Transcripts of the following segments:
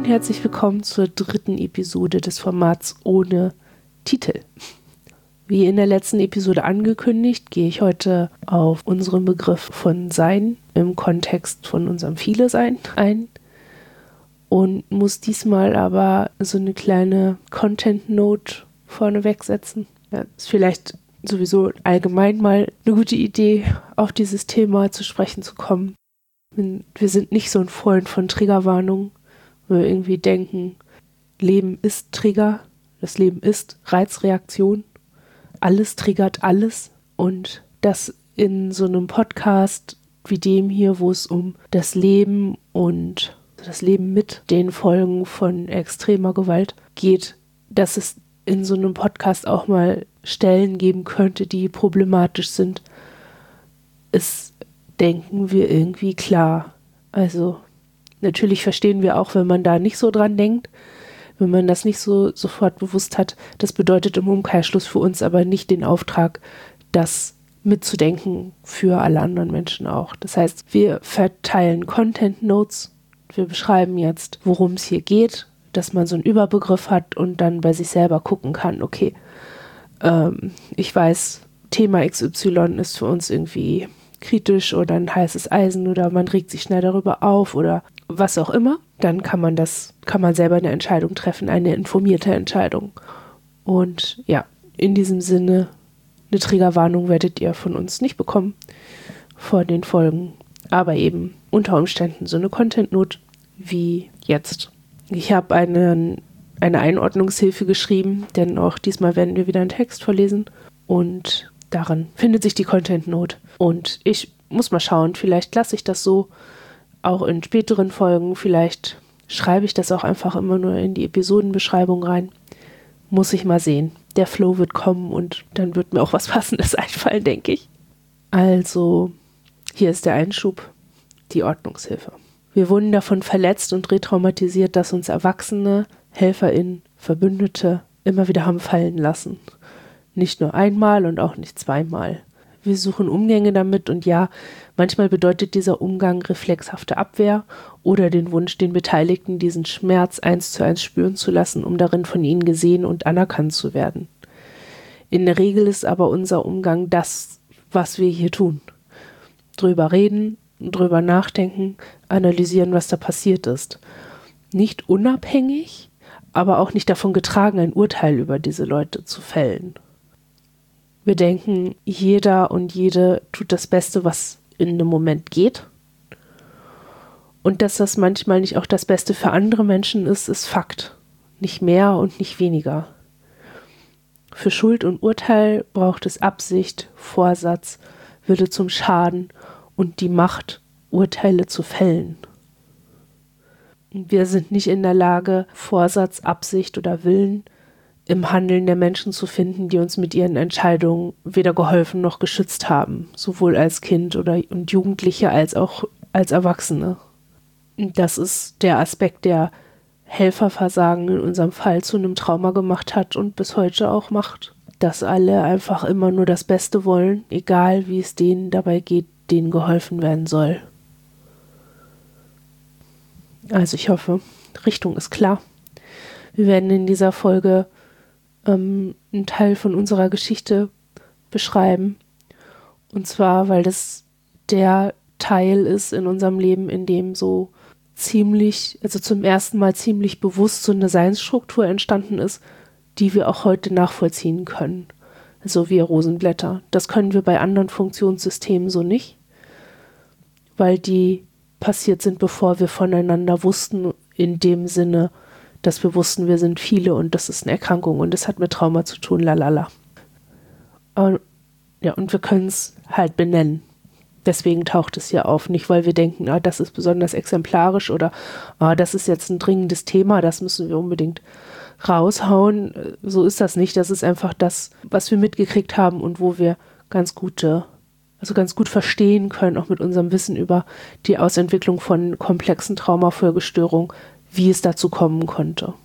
und herzlich willkommen zur 3. Episode des Formats ohne Titel. Wie in der letzten Episode angekündigt, gehe ich heute auf unseren Begriff von Sein im Kontext von unserem Viele-Sein ein und muss diesmal aber so eine kleine Content-Note vorneweg setzen. Ja, ist vielleicht sowieso allgemein mal eine gute Idee, auf dieses Thema zu sprechen zu kommen. Wir sind nicht so ein Freund von Triggerwarnungen, weil wir irgendwie denken, Leben ist Trigger, das Leben ist Reizreaktion, alles triggert alles, und das in so einem Podcast wie dem hier, wo es um das Leben und das Leben mit den Folgen von extremer Gewalt geht, dass es in so einem Podcast auch mal Stellen geben könnte, die problematisch sind, ist, denken wir, irgendwie klar. Also natürlich verstehen wir auch, wenn man da nicht so dran denkt, wenn man das nicht so sofort bewusst hat. Das bedeutet im Umkehrschluss für uns aber nicht den Auftrag, das mitzudenken für alle anderen Menschen auch. Das heißt, wir verteilen Content Notes, wir beschreiben jetzt, worum es hier geht, dass man so einen Überbegriff hat und dann bei sich selber gucken kann, okay, ich weiß, Thema XY ist für uns irgendwie kritisch oder ein heißes Eisen oder man regt sich schnell darüber auf oder was auch immer, dann kann man selber eine Entscheidung treffen, eine informierte Entscheidung. Und ja, in diesem Sinne, eine Triggerwarnung werdet ihr von uns nicht bekommen vor den Folgen, aber eben unter Umständen so eine Content-Note wie jetzt. Ich habe eine Einordnungshilfe geschrieben, denn auch diesmal werden wir wieder einen Text vorlesen und darin findet sich die Content-Note. Und ich muss mal schauen, vielleicht lasse ich das so auch in späteren Folgen, vielleicht schreibe ich das auch einfach immer nur in die Episodenbeschreibung rein. Muss ich mal sehen. Der Flow wird kommen und dann wird mir auch was Passendes einfallen, denke ich. Also, hier ist der Einschub, die Ordnungshilfe. Wir wurden davon verletzt und retraumatisiert, dass uns Erwachsene, HelferInnen, Verbündete immer wieder haben fallen lassen. Nicht nur einmal und auch nicht zweimal. Wir suchen Umgänge damit und ja, manchmal bedeutet dieser Umgang reflexhafte Abwehr oder den Wunsch, den Beteiligten diesen Schmerz 1:1 spüren zu lassen, um darin von ihnen gesehen und anerkannt zu werden. In der Regel ist aber unser Umgang das, was wir hier tun. Drüber reden, drüber nachdenken, analysieren, was da passiert ist. Nicht unabhängig, aber auch nicht davon getragen, ein Urteil über diese Leute zu fällen. Wir denken, jeder und jede tut das Beste, was in einem Moment geht. Und dass das manchmal nicht auch das Beste für andere Menschen ist, ist Fakt. Nicht mehr und nicht weniger. Für Schuld und Urteil braucht es Absicht, Vorsatz, Wille zum Schaden und die Macht, Urteile zu fällen. Wir sind nicht in der Lage, Vorsatz, Absicht oder Willen im Handeln der Menschen zu finden, die uns mit ihren Entscheidungen weder geholfen noch geschützt haben, sowohl als Kind und Jugendliche als auch als Erwachsene. Das ist der Aspekt, der Helferversagen in unserem Fall zu einem Trauma gemacht hat und bis heute auch macht. Dass alle einfach immer nur das Beste wollen, egal wie es denen dabei geht, denen geholfen werden soll. Also ich hoffe, Richtung ist klar. Wir werden in dieser Folge einen Teil von unserer Geschichte beschreiben. Und zwar, weil das der Teil ist in unserem Leben, in dem so zum ersten Mal ziemlich bewusst so eine Seinsstruktur entstanden ist, die wir auch heute nachvollziehen können. Also wir Rosenblätter. Das können wir bei anderen Funktionssystemen so nicht, weil die passiert sind, bevor wir voneinander wussten, in dem Sinne, dass wir wussten, wir sind viele und das ist eine Erkrankung und das hat mit Trauma zu tun, lalala. Und wir können es halt benennen. Deswegen taucht es hier auf. Nicht, weil wir denken, das ist besonders exemplarisch oder das ist jetzt ein dringendes Thema, das müssen wir unbedingt raushauen. So ist das nicht. Das ist einfach das, was wir mitgekriegt haben und wo wir ganz gut verstehen können, auch mit unserem Wissen über die Ausentwicklung von komplexen Traumafolgestörungen, wie es dazu kommen konnte.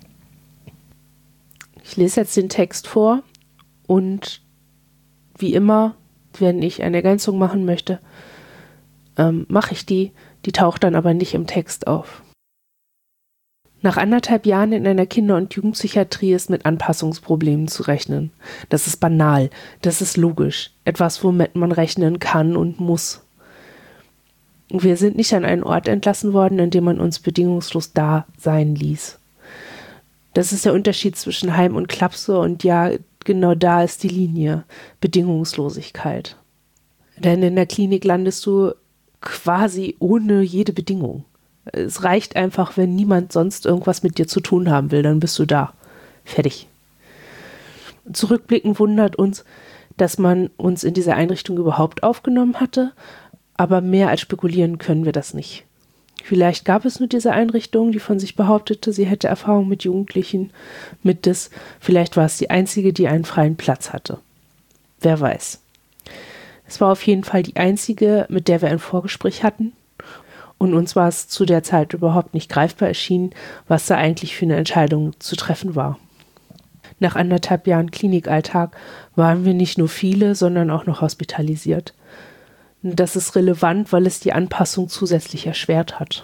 Ich lese jetzt den Text vor und wie immer, wenn ich eine Ergänzung machen möchte, mache ich die taucht dann aber nicht im Text auf. Nach 1,5 Jahren in einer Kinder- und Jugendpsychiatrie ist mit Anpassungsproblemen zu rechnen. Das ist banal, das ist logisch, etwas, womit man rechnen kann und muss. Wir sind nicht an einen Ort entlassen worden, in dem man uns bedingungslos da sein ließ. Das ist der Unterschied zwischen Heim und Klapse und ja, genau da ist die Linie, Bedingungslosigkeit. Denn in der Klinik landest du quasi ohne jede Bedingung. Es reicht einfach, wenn niemand sonst irgendwas mit dir zu tun haben will, dann bist du da. Fertig. Zurückblickend wundert uns, dass man uns in dieser Einrichtung überhaupt aufgenommen hatte, aber mehr als spekulieren können wir das nicht. Vielleicht gab es nur diese Einrichtung, die von sich behauptete, sie hätte Erfahrung mit Jugendlichen, mit DIS. Vielleicht war es die einzige, die einen freien Platz hatte. Wer weiß. Es war auf jeden Fall die einzige, mit der wir ein Vorgespräch hatten. Und uns war es zu der Zeit überhaupt nicht greifbar erschienen, was da eigentlich für eine Entscheidung zu treffen war. Nach 1,5 Jahren Klinikalltag waren wir nicht nur viele, sondern auch noch hospitalisiert. Das ist relevant, weil es die Anpassung zusätzlich erschwert hat.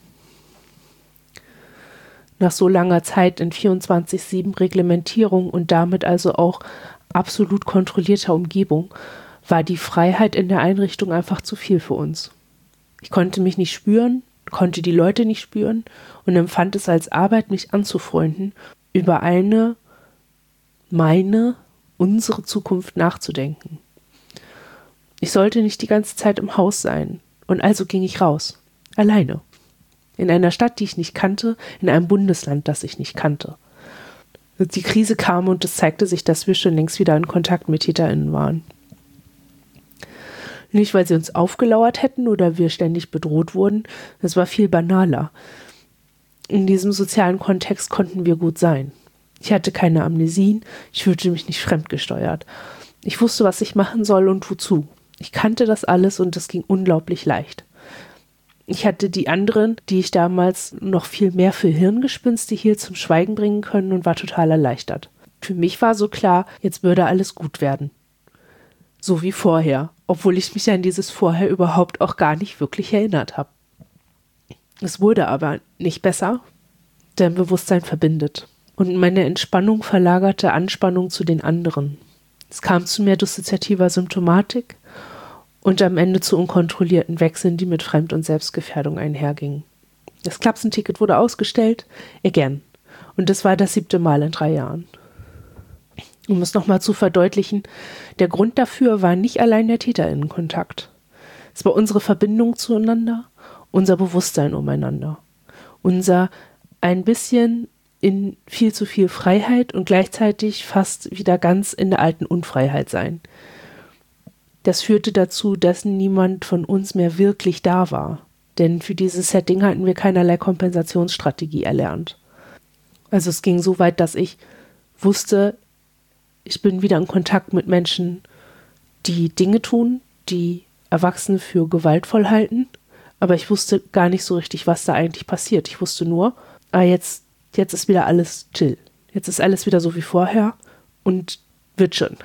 Nach so langer Zeit in 24/7 Reglementierung und damit also auch absolut kontrollierter Umgebung war die Freiheit in der Einrichtung einfach zu viel für uns. Ich konnte mich nicht spüren, konnte die Leute nicht spüren und empfand es als Arbeit, mich anzufreunden, über unsere Zukunft nachzudenken. Ich sollte nicht die ganze Zeit im Haus sein und also ging ich raus, alleine. In einer Stadt, die ich nicht kannte, in einem Bundesland, das ich nicht kannte. Die Krise kam und es zeigte sich, dass wir schon längst wieder in Kontakt mit TäterInnen waren. Nicht, weil sie uns aufgelauert hätten oder wir ständig bedroht wurden, es war viel banaler. In diesem sozialen Kontext konnten wir gut sein. Ich hatte keine Amnesien, ich fühlte mich nicht fremdgesteuert. Ich wusste, was ich machen soll und wozu. Ich kannte das alles und es ging unglaublich leicht. Ich hatte die anderen, die ich damals noch viel mehr für Hirngespinste hielt, zum Schweigen bringen können und war total erleichtert. Für mich war so klar, jetzt würde alles gut werden. So wie vorher, obwohl ich mich an dieses Vorher überhaupt auch gar nicht wirklich erinnert habe. Es wurde aber nicht besser, denn Bewusstsein verbindet. Und meine Entspannung verlagerte Anspannung zu den anderen. Es kam zu mehr dissoziativer Symptomatik und am Ende zu unkontrollierten Wechseln, die mit Fremd- und Selbstgefährdung einhergingen. Das Klapsenticket wurde ausgestellt, again. Und das war das 7. Mal in 3 Jahren. Um es nochmal zu verdeutlichen, der Grund dafür war nicht allein der TäterInnenkontakt. Es war unsere Verbindung zueinander, unser Bewusstsein umeinander, unser ein bisschen in viel zu viel Freiheit und gleichzeitig fast wieder ganz in der alten Unfreiheit sein. Das führte dazu, dass niemand von uns mehr wirklich da war, denn für dieses Setting hatten wir keinerlei Kompensationsstrategie erlernt. Also es ging so weit, dass ich wusste, ich bin wieder in Kontakt mit Menschen, die Dinge tun, die Erwachsene für gewaltvoll halten, aber ich wusste gar nicht so richtig, was da eigentlich passiert. Ich wusste nur, jetzt ist wieder alles chill. Jetzt ist alles wieder so wie vorher und wird schon.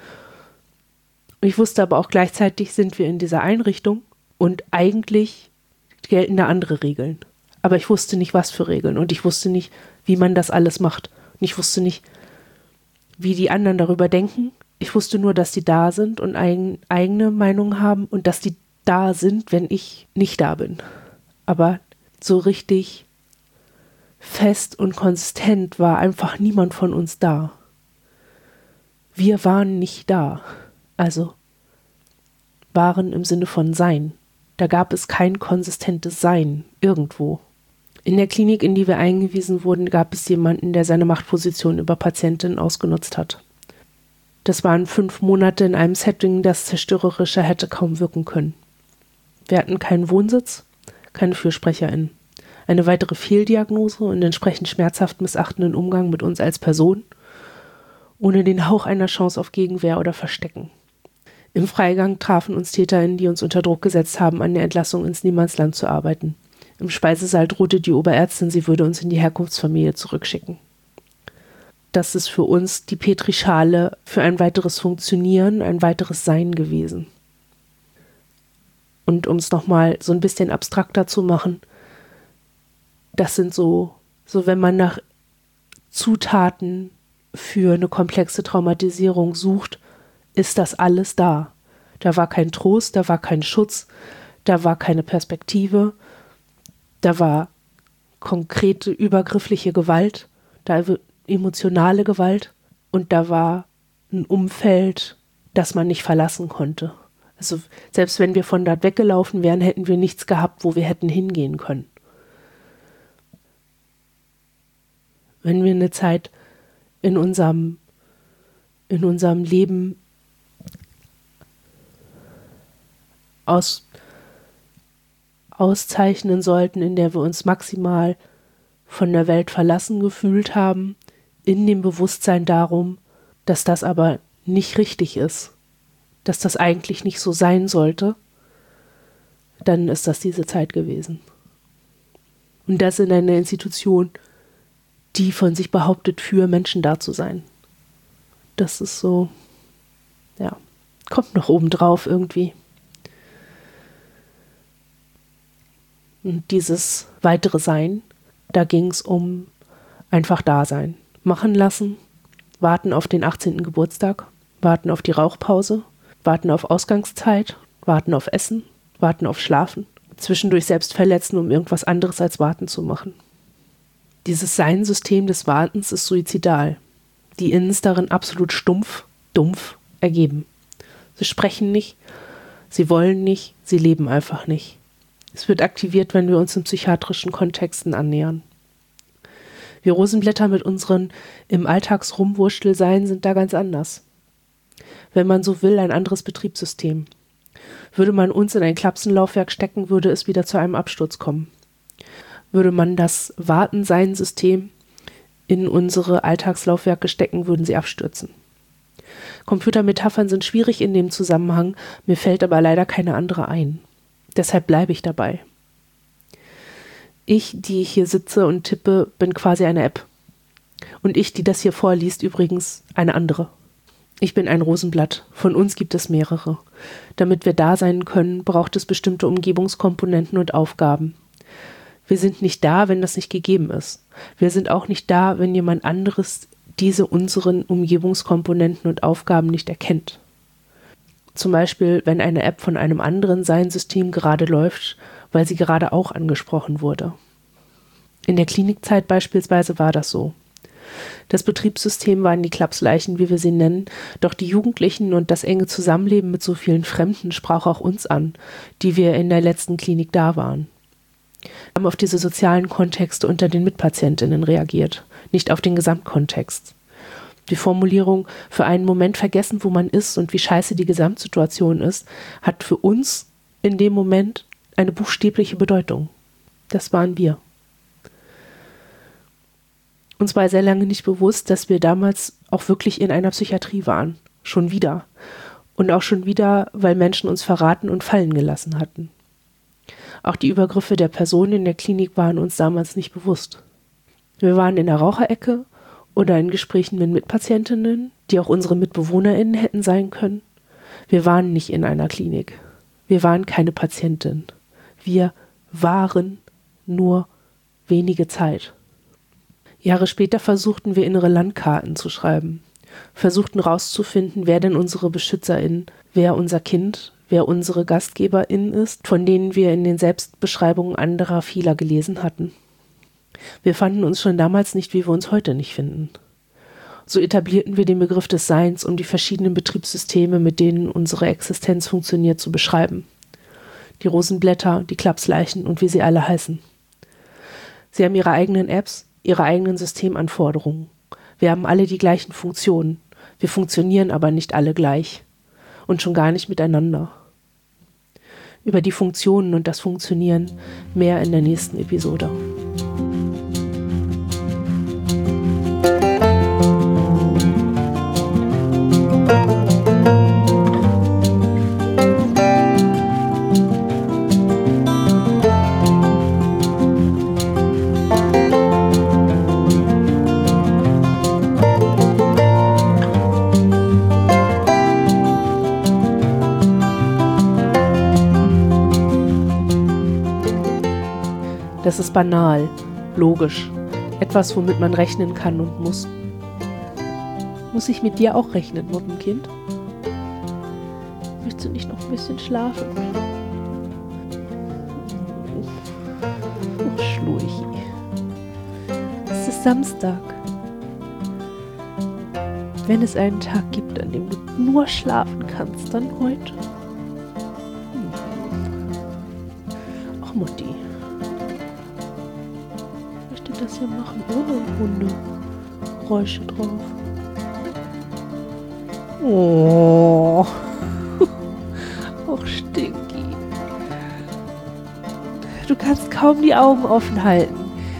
Ich wusste aber auch gleichzeitig, sind wir in dieser Einrichtung und eigentlich gelten da andere Regeln. Aber ich wusste nicht, was für Regeln und ich wusste nicht, wie man das alles macht. Und ich wusste nicht, wie die anderen darüber denken. Ich wusste nur, dass die da sind und eigene Meinung haben und dass die da sind, wenn ich nicht da bin. Aber so richtig fest und konsistent war einfach niemand von uns da. Wir waren nicht da. Also waren im Sinne von Sein. Da gab es kein konsistentes Sein irgendwo. In der Klinik, in die wir eingewiesen wurden, gab es jemanden, der seine Machtposition über Patientinnen ausgenutzt hat. Das waren 5 Monate in einem Setting, das zerstörerischer hätte kaum wirken können. Wir hatten keinen Wohnsitz, keine FürsprecherInnen. Eine weitere Fehldiagnose und entsprechend schmerzhaft missachtenden Umgang mit uns als Person, ohne den Hauch einer Chance auf Gegenwehr oder Verstecken. Im Freigang trafen uns TäterInnen, die uns unter Druck gesetzt haben, an der Entlassung ins Niemandsland zu arbeiten. Im Speisesaal drohte die Oberärztin, sie würde uns in die Herkunftsfamilie zurückschicken. Das ist für uns die Petrischale für ein weiteres Funktionieren, ein weiteres Sein gewesen. Und um es nochmal so ein bisschen abstrakter zu machen, das sind so So, wenn man nach Zutaten für eine komplexe Traumatisierung sucht, ist das alles da. Da war kein Trost, da war kein Schutz, da war keine Perspektive, da war konkrete übergriffliche Gewalt, da war emotionale Gewalt und da war ein Umfeld, das man nicht verlassen konnte. Also selbst wenn wir von dort weggelaufen wären, hätten wir nichts gehabt, wo wir hätten hingehen können. Wenn wir eine Zeit in unserem Leben auszeichnen sollten, in der wir uns maximal von der Welt verlassen gefühlt haben, in dem Bewusstsein darum, dass das aber nicht richtig ist, dass das eigentlich nicht so sein sollte, dann ist das diese Zeit gewesen. Und das in einer Institution, die von sich behauptet, für Menschen da zu sein. Das ist so, ja, kommt noch obendrauf irgendwie. Und dieses weitere Sein, da ging es um einfach Dasein. Machen lassen, warten auf den 18. Geburtstag, warten auf die Rauchpause, warten auf Ausgangszeit, warten auf Essen, warten auf Schlafen, zwischendurch selbst verletzen, um irgendwas anderes als warten zu machen. Dieses Seinsystem des Wartens ist suizidal. Die Inns darin absolut stumpf, dumpf ergeben. Sie sprechen nicht, sie wollen nicht, sie leben einfach nicht. Es wird aktiviert, wenn wir uns in psychiatrischen Kontexten annähern. Wir Rosenblätter mit unseren im Alltagsrumwurstelsein sind da ganz anders. Wenn man so will, ein anderes Betriebssystem. Würde man uns in ein Klapsenlaufwerk stecken, würde es wieder zu einem Absturz kommen. Würde man das Warten-Sein-System in unsere Alltagslaufwerke stecken, würden sie abstürzen. Computermetaphern sind schwierig in dem Zusammenhang, mir fällt aber leider keine andere ein. Deshalb bleibe ich dabei. Ich, die hier sitze und tippe, bin quasi eine App. Und ich, die das hier vorliest, übrigens eine andere. Ich bin ein Rosenblatt. Von uns gibt es mehrere. Damit wir da sein können, braucht es bestimmte Umgebungskomponenten und Aufgaben. Wir sind nicht da, wenn das nicht gegeben ist. Wir sind auch nicht da, wenn jemand anderes diese unseren Umgebungskomponenten und Aufgaben nicht erkennt. Zum Beispiel, wenn eine App von einem anderen Seinsystem gerade läuft, weil sie gerade auch angesprochen wurde. In der Klinikzeit beispielsweise war das so. Das Betriebssystem waren die Klapsleichen, wie wir sie nennen, doch die Jugendlichen und das enge Zusammenleben mit so vielen Fremden sprach auch uns an, die wir in der letzten Klinik da waren. Wir haben auf diese sozialen Kontexte unter den MitpatientInnen reagiert, nicht auf den Gesamtkontext. Die Formulierung für einen Moment vergessen, wo man ist und wie scheiße die Gesamtsituation ist, hat für uns in dem Moment eine buchstäbliche Bedeutung. Das waren wir. Uns war sehr lange nicht bewusst, dass wir damals auch wirklich in einer Psychiatrie waren. Schon wieder. Und auch schon wieder, weil Menschen uns verraten und fallen gelassen hatten. Auch die Übergriffe der Personen in der Klinik waren uns damals nicht bewusst. Wir waren in der Raucherecke oder in Gesprächen mit Mitpatientinnen, die auch unsere MitbewohnerInnen hätten sein können. Wir waren nicht in einer Klinik. Wir waren keine Patientin. Wir waren nur wenige Zeit. Jahre später versuchten wir innere Landkarten zu schreiben, versuchten rauszufinden, wer denn unsere BeschützerInnen, wer unser Kind, wer unsere GastgeberInnen ist, von denen wir in den Selbstbeschreibungen anderer vieler gelesen hatten. Wir fanden uns schon damals nicht, wie wir uns heute nicht finden. So etablierten wir den Begriff des Seins, um die verschiedenen Betriebssysteme, mit denen unsere Existenz funktioniert, zu beschreiben. Die Rosenblätter, die Klapsleichen und wie sie alle heißen. Sie haben ihre eigenen Apps, ihre eigenen Systemanforderungen. Wir haben alle die gleichen Funktionen. Wir funktionieren aber nicht alle gleich. Und schon gar nicht miteinander. Über die Funktionen und das Funktionieren mehr in der nächsten Episode. Das ist banal, logisch, etwas, womit man rechnen kann und muss. Muss ich mit dir auch rechnen, Mottenkind? Willst du nicht noch ein bisschen schlafen? Oh, Schlurchi. Es ist Samstag. Wenn es einen Tag gibt, an dem du nur schlafen kannst, dann heute. Ach, Mutti. Ich möchte das ja machen ohne Hundegeräusche drauf. Oh. Och, Stinky. Du kannst kaum die Augen offen halten.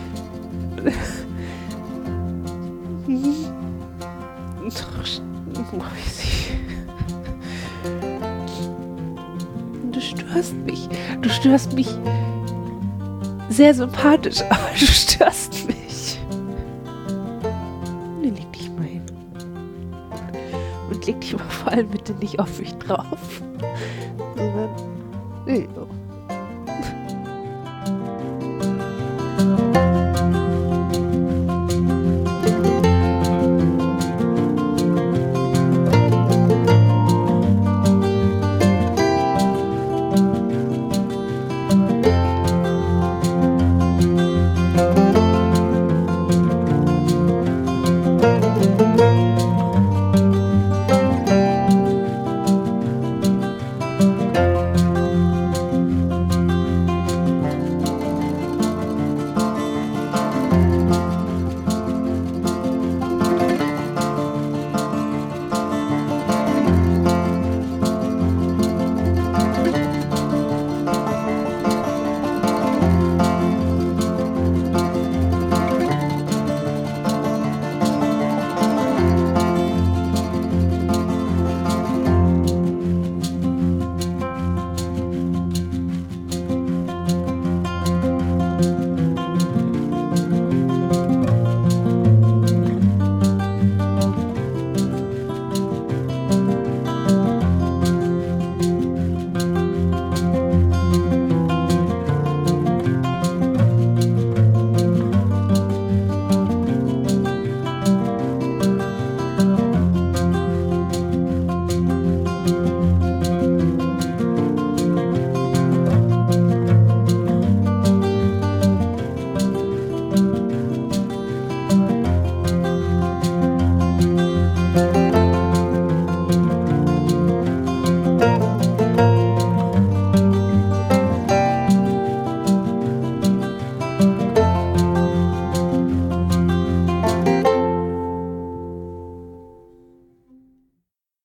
Du störst mich. Du störst mich sehr sympathisch, aber du störst mich. Leg dich mal hin. Und leg dich mal vor allem bitte nicht auf mich drauf.